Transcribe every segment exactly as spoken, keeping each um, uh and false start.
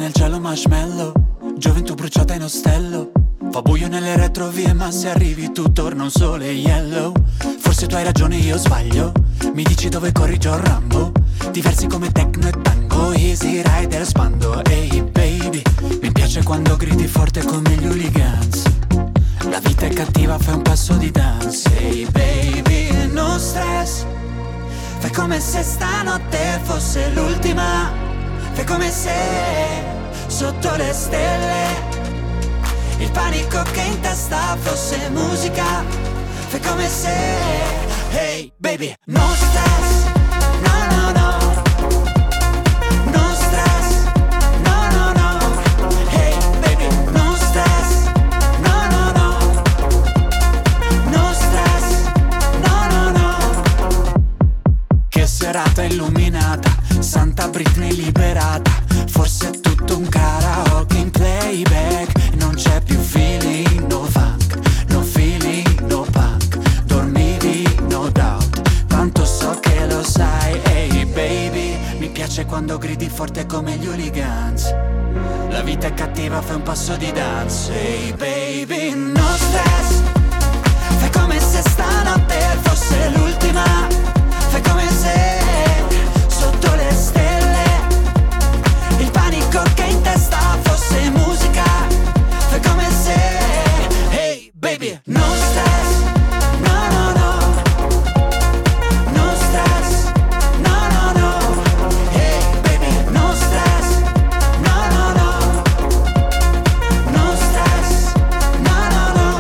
nel cielo marshmallow, gioventù bruciata in ostello. Fa buio nelle retrovie ma se arrivi tu torna un sole yellow. Forse tu hai ragione, io sbaglio. Mi dici dove corri John Rambo. Diversi come techno e tango, easy rider spando. Ehi hey baby, mi piace quando gridi forte come gli hooligans. La vita è cattiva, fai un passo di dance. Ehi hey baby, no stress. Fai come se stanotte fosse l'ultima. Fai come se sotto le stelle il panico che in testa fosse musica. Fai come se, hey baby, no stress, no no no. No stress, no no no. Hey baby, no stress, no no no. No stress, no no no. Che serata illuminata, Santa Britney liberata. Forse è tutto un karaoke in playback. Non c'è più feeling, no funk, no feeling, no punk. Dormivi, no doubt, tanto so che lo sai. Ehi hey baby, mi piace quando gridi forte come gli hooligans. La vita è cattiva, fai un passo di dance. Ehi hey baby, no stress. Fai come se stanotte fosse l'ultima. Fai come se sotto le stelle il panico che in testa fosse musica. Fai come se, hey baby, no stress, no no no. No stress, no no no. Hey baby, no stress, no no no. No stress, no no no.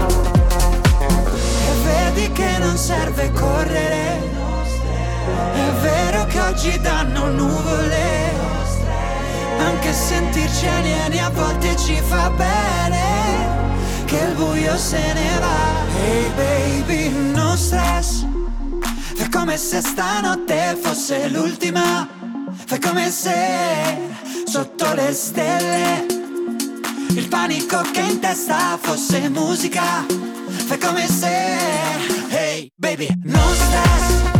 E vedi che non serve correre. È vero che oggi danno nuvole. Anche sentirci alieni a volte ci fa bene. Che il buio se ne va. Hey baby, no stress. Fai come se stanotte fosse l'ultima. Fai come se sotto le stelle il panico che in testa fosse musica. Fai come se, hey baby, no stress.